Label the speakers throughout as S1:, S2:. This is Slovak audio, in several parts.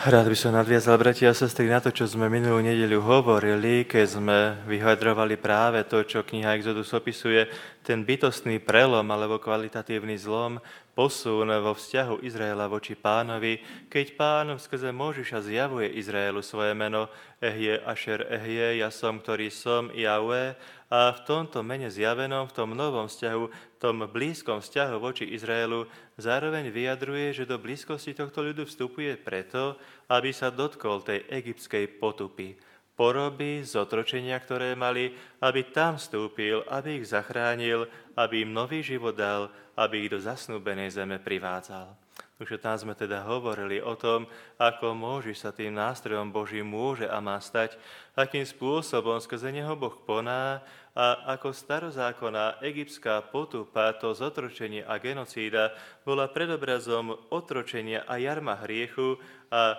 S1: Rád by som nadviazal, bratia a sestry, na to, čo sme minulú nedeľu hovorili, keď sme vyhadrovali práve to, čo kniha Exodus opisuje, ten bytostný prelom alebo kvalitatívny zlom, posun vo vzťahu Izraela voči Pánovi, keď Pán skrze Mojžiša zjavuje Izraelu svoje meno Ehje Ašer Ehje, ja som, ktorý som, Jahve, a v tomto mene zjavenom, v tom novom vzťahu, v tom blízkom vzťahu voči Izraelu zároveň vyjadruje, že do blízkosti tohto ľudu vstupuje preto, aby sa dotkol tej egyptskej potupy, poroby, zotročenia, ktoré mali, aby tam vstúpil, aby ich zachránil, aby im nový život dal, aby ich do zasnúbenej zeme privádzal. Takže tam sme teda hovorili o tom, ako Mojžiš sa tým nástrojom Božím môže a má stať, akým spôsobom skrze neho Boh koná a ako starozákonná egyptská potupa, to zotročenie a genocída bola predobrazom otročenia a jarma hriechu a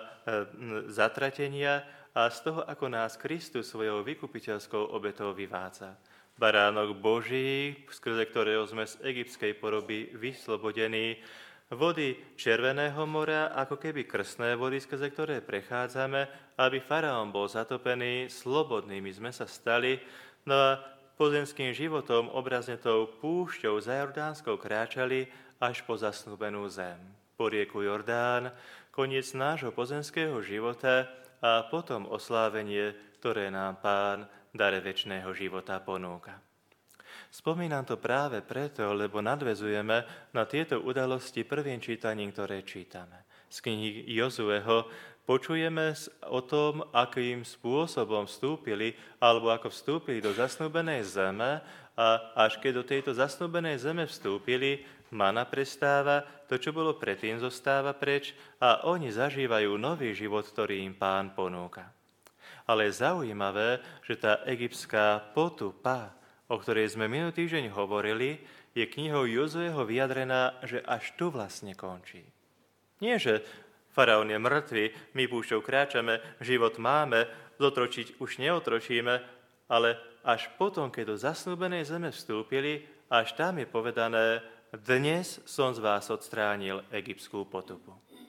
S1: zatratenia a z toho, ako nás Kristus svojou vykupiteľskou obetou vyvádza. Baránok Boží, skrze ktorého sme z egyptskej poroby vyslobodení, vody Červeného mora, ako keby krstné vody, skrze ktoré prechádzame, aby faraón bol zatopený, slobodnými sme sa stali, no a pozemským životom, obrazne tou púšťou za Jordánskou kráčali až po zasnúbenú zem. Po rieku Jordán, koniec nášho pozemského života a potom oslávenie, ktoré nám Pán dare večného života ponúka. Spomínam to práve preto, lebo nadväzujeme na tieto udalosti prvým čítaním, ktoré čítame. Z knihy Jozueho počujeme o tom, akým spôsobom vstúpili, alebo ako vstúpili do zasnúbenej zeme a až keď do tejto zasnúbenej zeme vstúpili, mana prestáva, to, čo bolo predtým, zostáva preč a oni zažívajú nový život, ktorý im Pán ponúka. Ale je zaujímavé, že tá egyptská potupa, o ktorej sme minulý týždeň hovorili, je knihou Jozueho vyjadrená, že až tu vlastne končí. Nie, že faraón je mŕtvy, my púšťou kráčame, život máme, zotročiť už neotročíme, ale až potom, keď do zasnúbenej zeme vstúpili, až tam je povedané, dnes som z vás odstránil egyptskú potupu.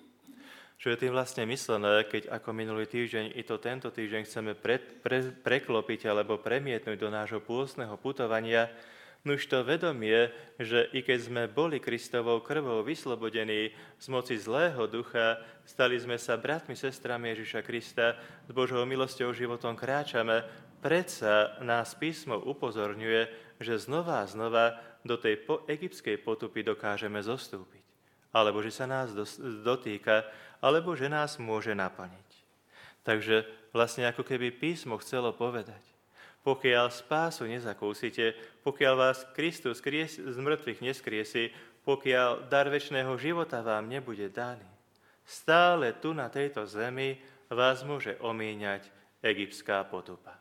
S1: Čo je tým vlastne myslené, keď ako minulý týždeň i to tento týždeň chceme preklopiť alebo premietnúť do nášho pôstneho putovania, nuž to vedomie, že i keď sme boli Kristovou krvou vyslobodení z moci zlého ducha, stali sme sa bratmi, sestrami Ježiša Krista, s Božou milosťou životom kráčame, predsa nás písmo upozorňuje, že znova a znova do tej egyptskej potupy dokážeme zostúpiť. Alebo že sa nás dotýka, alebo že nás môže naplniť. Takže vlastne ako keby písmo chcelo povedať, pokiaľ spásu nezakúsite, pokiaľ vás Kristus z mŕtvych neskriesi, pokiaľ dar večného života vám nebude daný, stále tu na tejto zemi vás môže omíňať egyptská potupa.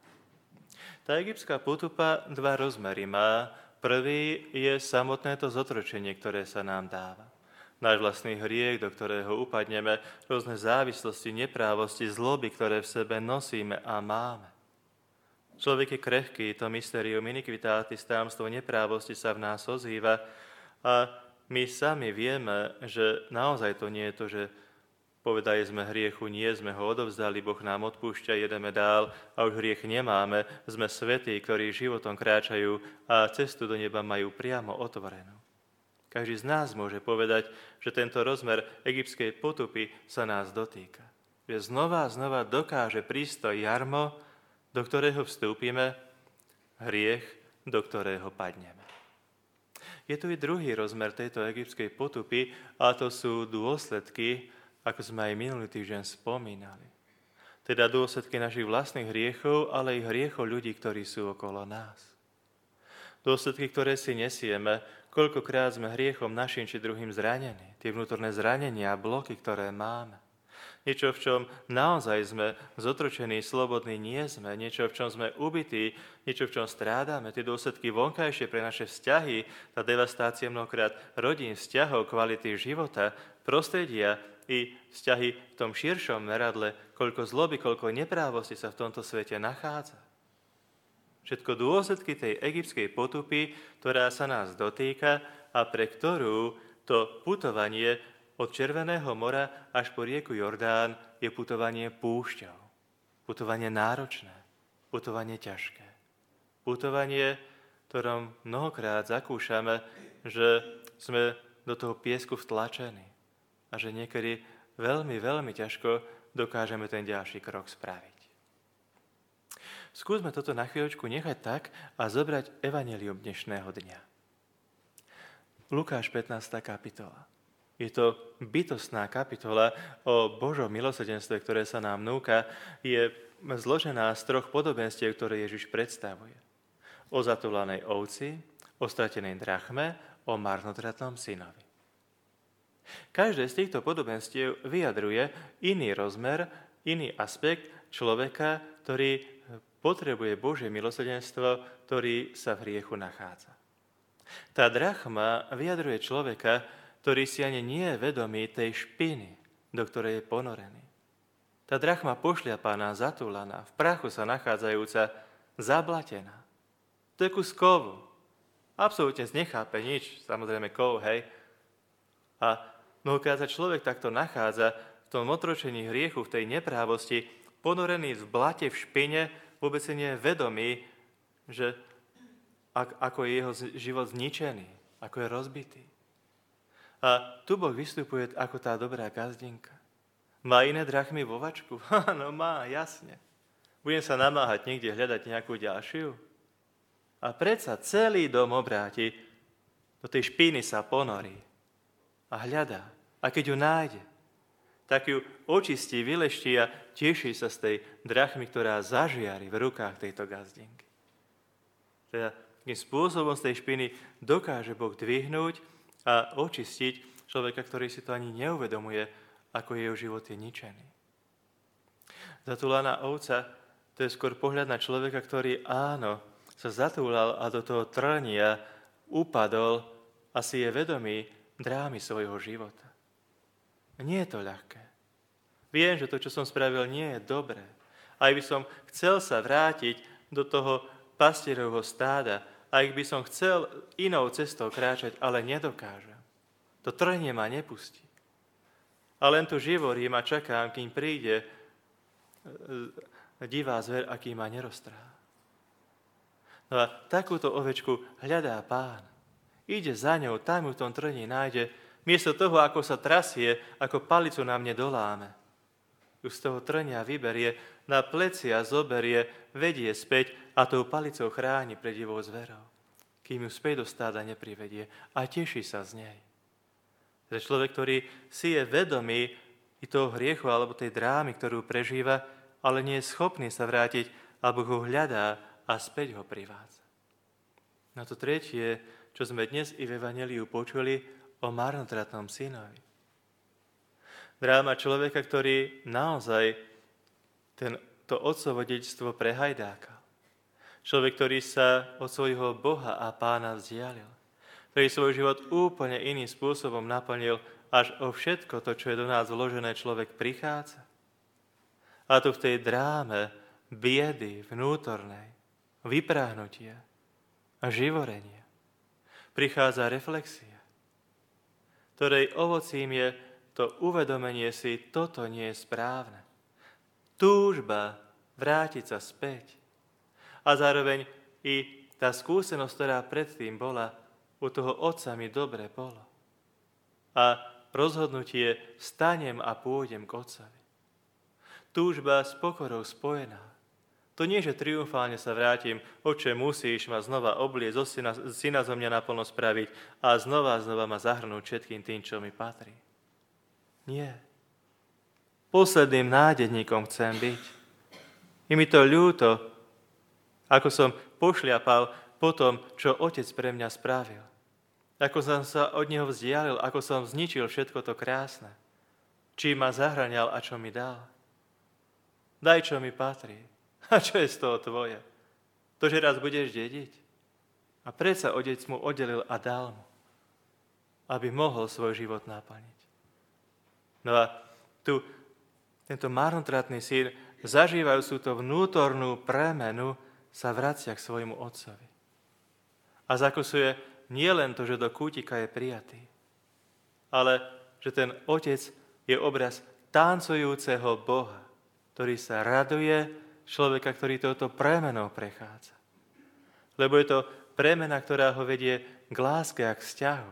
S1: Tá egyptská potupa dva rozmery má. Prvý je samotné to zotročenie, ktoré sa nám dáva. Náš vlastný hriech, do ktorého upadneme, rôzne závislosti, neprávosti, zloby, ktoré v sebe nosíme a máme. Človek je krehký, to mysterium iniquitatis, tajomstvo neprávosti sa v nás ozýva a my sami vieme, že naozaj to nie je to, že povedali sme hriechu, nie sme ho odovzdali, Boh nám odpúšťa, jedeme dál a už hriech nemáme, sme svätí, ktorí životom kráčajú a cestu do neba majú priamo otvorenú. Každý z nás môže povedať, že tento rozmer egyptskej potupy sa nás dotýka. Že znova a znova dokáže prísť to jarmo, do ktorého vstúpime, hriech, do ktorého padneme. Je tu i druhý rozmer tejto egyptskej potupy a to sú dôsledky, ako sme aj minulý týždeň spomínali. Teda dôsledky našich vlastných hriechov, ale i hriechov ľudí, ktorí sú okolo nás. Dôsledky, ktoré si nesieme, koľkokrát sme hriechom našim či druhým zranení, tie vnútorné zranenia a bloky, ktoré máme. Niečo, v čom naozaj sme zotročení, slobodní nie sme, niečo, v čom sme ubití, niečo, v čom strádame, tie dôsledky vonkajšie pre naše vzťahy, tá devastácia mnohokrát rodín, vzťahov, kvality života, prostredia i vzťahy v tom širšom meradle, koľko zloby, koľko neprávosti sa v tomto svete nachádza. Všetko dôsledky tej egyptskej potupy, ktorá sa nás dotýka a pre ktorú to putovanie od Červeného mora až po rieku Jordán je putovanie púšťou. Putovanie náročné, putovanie ťažké. Putovanie, v ktorom mnohokrát zakúšame, že sme do toho piesku vtlačení a že niekedy veľmi, veľmi ťažko dokážeme ten ďalší krok spraviť. Skúsme toto na chvíľočku nechať tak a zobrať evanjelium dnešného dňa. Lukáš 15. kapitola. Je to bytostná kapitola o Božom milosrdenstve, ktoré sa nám núka. Je zložená z 3 podobenstiev, ktoré Ježiš predstavuje. O zatúlanej ovci, o stratenej drachme, o marnotratnom synovi. Každé z týchto podobenstiev vyjadruje iný rozmer, iný aspekt človeka, ktorý potrebuje Božie milosrdenstvo, ktorý sa v hriechu nachádza. Tá drachma vyjadruje človeka, ktorý si ani nie je vedomý tej špiny, do ktorej je ponorený. Tá drachma pošliapaná, zatúlaná, v prachu sa nachádzajúca, zablatená. To je kus kovu. Absolútne nechápe nič, samozrejme kov, hej. A mnohokrát sa človek takto nachádza v tom otročení hriechu, v tej neprávosti, ponorený v blate, v špine, vôbec si nie je vedomý, že ako je jeho život zničený, ako je rozbitý. A tu Boh vystupuje ako tá dobrá gazdinka. Má iné drachmy vo vačku? Áno, má, jasne. Budem sa namáhať niekde hľadať nejakú ďalšiu? A predsa celý dom obráti, do tej špiny sa ponorí a hľadá. A keď ju nájde, tak ju očistí, vyleští a teší sa z tej drachmy, ktorá zažiari v rukách tejto gazdinky. Teda takým spôsobom z tej špiny dokáže Boh dvihnúť a očistiť človeka, ktorý si to ani neuvedomuje, ako jeho život je ničený. Zatúlaná ovca, to je skôr pohľad na človeka, ktorý áno, sa zatúlal a do toho trnia upadol a si je vedomý drámy svojho života. Nie je to ľahké. Viem, že to, čo som spravil, nie je dobré. Aj by som chcel sa vrátiť do toho pastierovho stáda, aj by som chcel inou cestou kráčať, ale nedokážem. To trnie ma nepustí. A len tu živorím a čakám, kým príde divá zver, aký ma neroztrhá. No a takúto ovečku hľadá Pán. Ide za ňou, tam ju v tom trní nájde, miesto toho, ako sa trasie, ako palicu na mne doláme. Ju z toho trňa vyberie, na plecia zoberie, vedie späť a tou palicou chráni pred divou zverou, kým ju späť do stáda neprivedie a teší sa z nej. Že človek, ktorý si je vedomý i toho hriechu alebo tej drámy, ktorú prežíva, ale nie je schopný sa vrátiť, alebo ho hľadá a späť ho privádza. Na to tretie, čo sme dnes i v evanjeliu počuli o marnotratnom synovi. Dráma človeka, ktorý naozaj to otcovo dedičstvo prehajdákal. Človek, ktorý sa od svojho Boha a Pána vzdialil. Ktorý svoj život úplne iným spôsobom naplnil, až o všetko to, čo je do nás vložené, človek prichádza. A tu v tej dráme biedy vnútornej, vypráhnutia a živorenia prichádza reflexia, ktorej ovocím je to uvedomenie si, toto nie je správne. Túžba vrátiť sa späť. A zároveň i tá skúsenosť, ktorá predtým bola, u toho otca mi dobre bolo. A rozhodnutie stanem a pôjdem k otcovi. Túžba s pokorou spojená. To nie, že triumfálne sa vrátim, oče, musíš ma znova obliecť, syna zo mňa naplno spraviť a znova ma zahrnúť všetkým tým, čo mi patrí. Nie. Posledným nádejníkom chcem byť. Je mi to ľúto, ako som pošliapal po tom, čo otec pre mňa spravil. Ako som sa od neho vzdialil, ako som zničil všetko to krásne. Čím ma zahŕňal a čo mi dal. Daj, čo mi patrí. A čo je z toho tvoje? To, že raz budeš dediť? A predsa otec mu oddelil a dal mu, aby mohol svoj život naplniť. No a tu tento marnotratný syn, zažívajúcu tú vnútornú premenu, sa vracia k svojmu otcovi. A zakusuje nie len to, že do kútika je prijatý, ale že ten Otec je obraz tancujúceho Boha, ktorý sa raduje človeka, ktorý touto premenou prechádza. Lebo je to premena, ktorá ho vedie k láske a k vzťahu.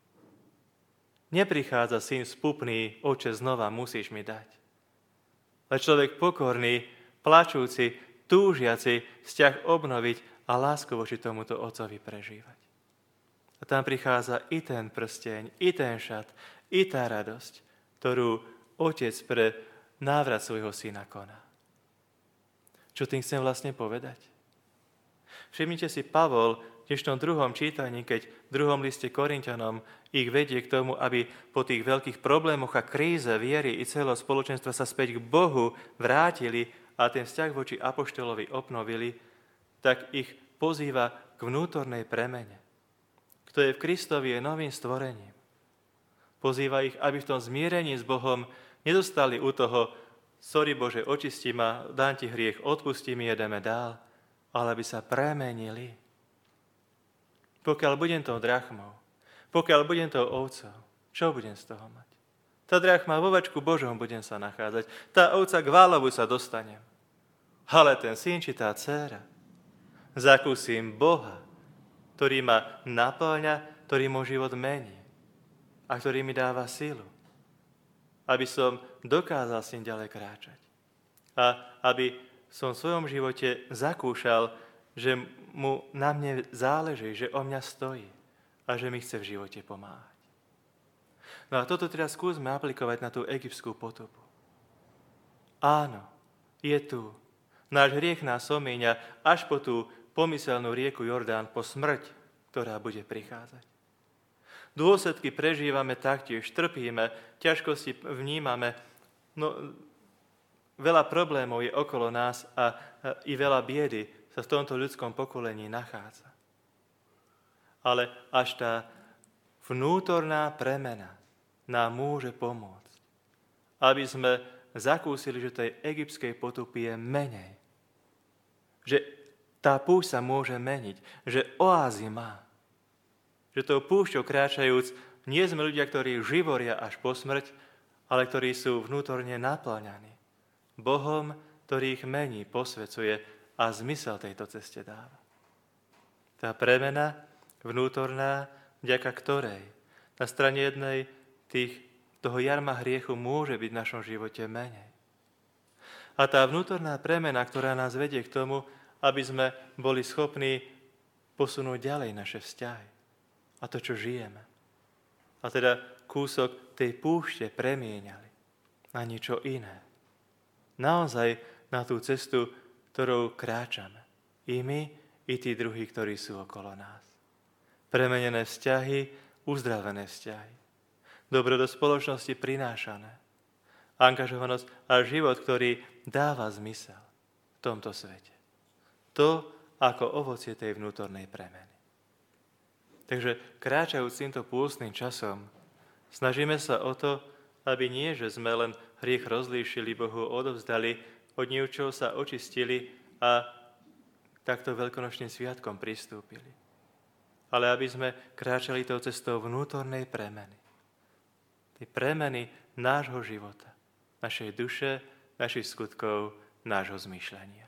S1: Neprichádza syn spupný, oče, znova musíš mi dať. Ale človek pokorný, plačúci, túžiaci vzťah obnoviť a lásku voči tomuto otcovi prežívať. A tam prichádza i ten prsteň, i ten šat, i tá radosť, ktorú otec pre návrat svojho syna koná. Čo tým chcem vlastne povedať? Všimnite si, Pavol v dnešnom druhom čítaní, keď v druhom liste Korinťanom ich vedie k tomu, aby po tých veľkých problémoch a kríze viery i celého spoločenstva sa späť k Bohu vrátili a ten vzťah voči apoštolovi obnovili, tak ich pozýva k vnútornej premene. Kto je v Kristovi, je novým stvorením. Pozýva ich, aby v tom zmierení s Bohom nedostali u toho: sorry Bože, očisti ma, dám ti hriech, odpusti mi, jedeme dál, ale aby sa premenili. Pokiaľ budem tou drachmou, pokiaľ budem tou ovcou, čo budem z toho mať? Tá drachma vo vačku Božom budem sa nachádzať, tá ovca k válovu sa dostanem. Ale ten syn či tá dcéra, zakúsim Boha, ktorý ma naplňa, ktorý môj život mení a ktorý mi dáva silu, aby som dokázal s ním ďalej kráčať. A aby som v svojom živote zakúšal, že mu na mne záleží, že o mňa stojí a že mi chce v živote pomáhať. No a toto teraz skúsme aplikovať na tú egyptskú potopu. Áno, je tu. Náš hriech nás omíňa až po tú pomyselnú rieku Jordán, po smrť, ktorá bude prichádzať. Dôsledky prežívame taktiež, trpíme, ťažkosti vnímame, no veľa problémov je okolo nás a i veľa biedy sa v tomto ľudskom pokolení nachádza. Ale až tá vnútorná premena nám môže pomôcť, aby sme zakúsili, že tej egyptskej potupy je menej. Že tá púšť sa môže meniť, že oázy má. Že tou púšťou kráčajúc nie sme ľudia, ktorí živoria až po smrť, ale ktorí sú vnútorne naplňaní Bohom, ktorý ich mení, posvecuje a zmysel tejto ceste dáva. Tá premena vnútorná, vďaka ktorej na strane jednej toho jarma hriechu môže byť v našom živote menej. A tá vnútorná premena, ktorá nás vedie k tomu, aby sme boli schopní posunúť ďalej naše vzťahy a to, čo žijeme. A teda kúsok tej púšte premieňali na niečo iné. Naozaj na tú cestu, ktorou kráčame. I my, i tí druhí, ktorí sú okolo nás. Premenené vzťahy, uzdravené vzťahy. Dobro do spoločnosti prinášané. Angažovanosť a život, ktorý dáva zmysel v tomto svete. To ako ovocie tej vnútornej premeny. Takže kráčajúc týmto pôstnym časom, snažíme sa o to, aby nie, že sme len hriech rozlíšili, Bohu odovzdali, od niečoho sa očistili a takto veľkonočným sviatkom pristúpili. Ale aby sme kráčali tou cestou vnútornej premeny. Tej premeny nášho života, našej duše, našich skutkov, nášho zmýšľania.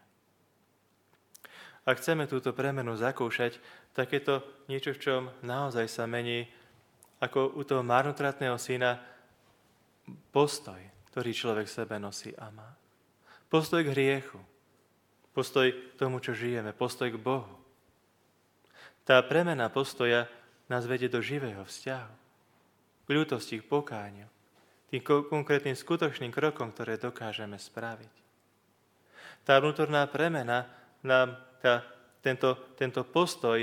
S1: Ak chceme túto premenu zakúšať, tak je to niečo, v čom naozaj sa mení, ako u toho marnotratného syna, postoj, ktorý človek v sebe nosí a má. Postoj k hriechu, postoj k tomu, čo žijeme, postoj k Bohu. Tá premena postoja nás vedie do živého vzťahu, k ľútosti, k pokániu, tým konkrétnym skutočným krokom, ktoré dokážeme spraviť. Tá vnútorná premena nám tento postoj,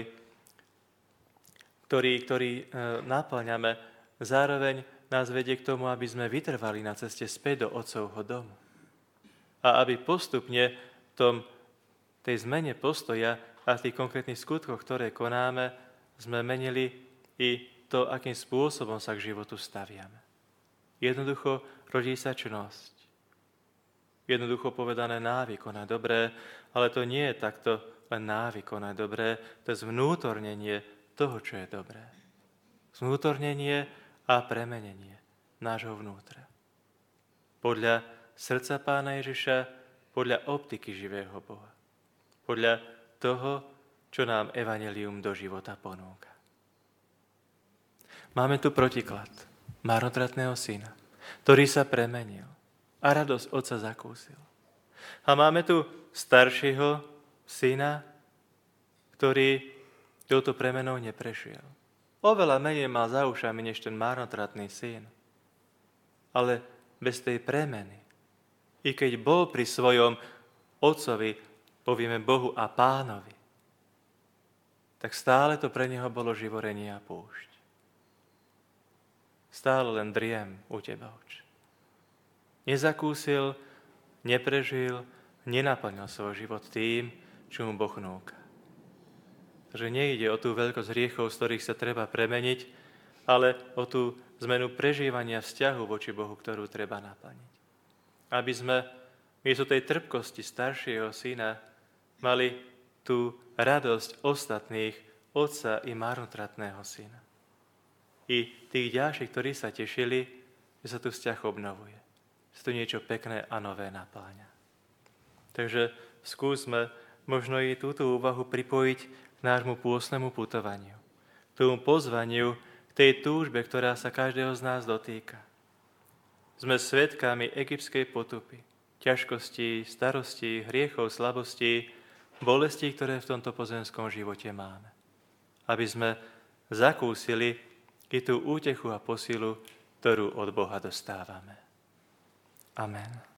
S1: ktorý naplňame, zároveň nás vedie k tomu, aby sme vytrvali na ceste späť do Otcovho domu. A aby postupne tej zmene postoja a v tých konkrétnych skutkoch, ktoré konáme, sme menili i to, akým spôsobom sa k životu staviame. Jednoducho rodí sa čnosť. Jednoducho povedané návyk konať dobré, ale to nie je takto len návyk konať dobré, to je zvnútornenie toho, čo je dobré. Zvnútornenie a premenenie. nášho vnútra. Podľa srdca Pána Ježiša, podľa optiky živého Boha. Podľa toho, čo nám evanjelium do života ponúka. Máme tu protiklad marnotratného syna, ktorý sa premenil a radosť otca zakúsil. A máme tu staršieho syna, ktorý touto premenou neprešiel. Oveľa menej mal za ušami než ten marnotratný syn. Ale bez tej premeny, i keď bol pri svojom otcovi, povieme Bohu a Pánovi, tak stále to pre neho bolo živorenie a púšť. Stále len driem u teba, Oče. Nezakúsil, neprežil, nenaplnil svoj život tým, čo mu Boh núka. Že nejde o tú veľkosť hriechov, z ktorých sa treba premeniť, ale o tú zmenu prežívania vzťahu voči Bohu, ktorú treba naplniť. Aby sme miesto tej trpkosti staršieho syna mali tú radosť ostatných, otca i marnotratného syna. I tých ďalších, ktorí sa tešili, že sa tu vzťah obnovuje. Že tu niečo pekné a nové napáňa. Takže skúsme možno i túto úvahu pripojiť k nášmu pôstnemu putovaniu. K tomu pozvaniu, k tej túžbe, ktorá sa každého z nás dotýka. Sme svedkami egyptskej potupy, ťažkostí, starostí, hriechov, slabostí, bolestí, ktoré v tomto pozemskom živote máme. Aby sme zakúsili i tú útechu a posilu, ktorú od Boha dostávame. Amen.